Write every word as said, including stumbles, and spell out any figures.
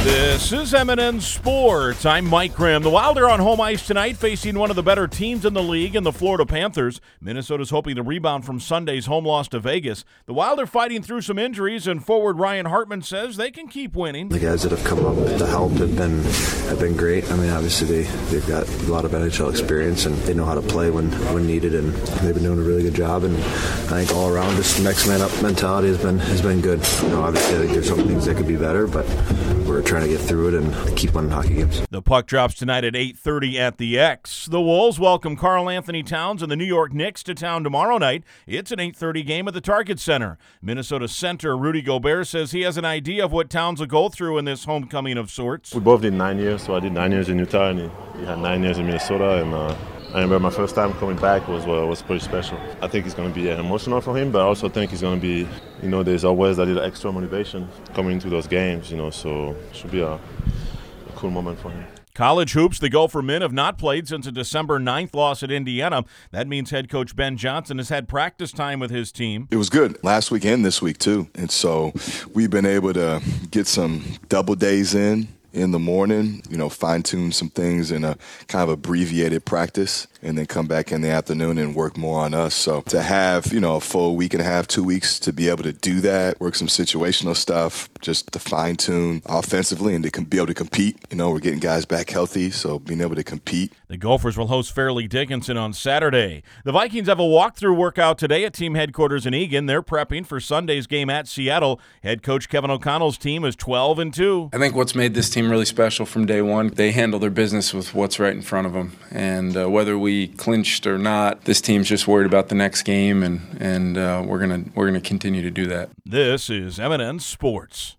This is M and N Sports. I'm Mike Grimm. The Wild are on home ice tonight, facing one of the better teams in the league in the Florida Panthers. Minnesota's hoping to rebound from Sunday's home loss to Vegas. The Wild are fighting through some injuries, and forward Ryan Hartman says they can keep winning. The guys that have come up to help have been have been great. I mean, obviously they, they've got a lot of N H L experience, and they know how to play when, when needed, and they've been doing a really good job. And I think all around, just next man up mentality has been has been good. You know, obviously I think there's some things that could be better, but we're trying to get through it and keep winning hockey games. The puck drops tonight at eight thirty at the X. The Wolves welcome Karl-Anthony Towns and the New York Knicks to town tomorrow night. It's an eight thirty game at the Target Center. Minnesota center Rudy Gobert says he has an idea of what Towns will go through in this homecoming of sorts. We both did nine years, so I did nine years in Utah, and he, he had nine years in Minnesota, and uh, I remember my first time coming back was uh, was pretty special. I think it's going to be uh, emotional for him, but I also think it's going to be, you know, there's always that little extra motivation coming into those games, you know, so it should be a, a cool moment for him. College hoops, the Gopher men have not played since a December ninth loss at Indiana. That means head coach Ben Johnson has had practice time with his team. It was good last week and this week, too. And so we've been able to get some double days in. in the morning, you know, fine-tune some things in a kind of abbreviated practice, and then come back in the afternoon and work more on us. So to have, you know, a full week and a half, two weeks to be able to do that, work some situational stuff, just to fine-tune offensively and to be able to compete. You know, we're getting guys back healthy, so being able to compete. The Gophers will host Fairleigh Dickinson on Saturday. The Vikings have a walkthrough workout today at team headquarters in Eagan. They're prepping for Sunday's game at Seattle. Head coach Kevin O'Connell's team is twelve and two. I think what's made this team really special from day one, they handle their business with what's right in front of them. And uh, whether we clinched or not, this team's just worried about the next game, and and uh, we're gonna we're gonna continue to do that. This is M and N Sports.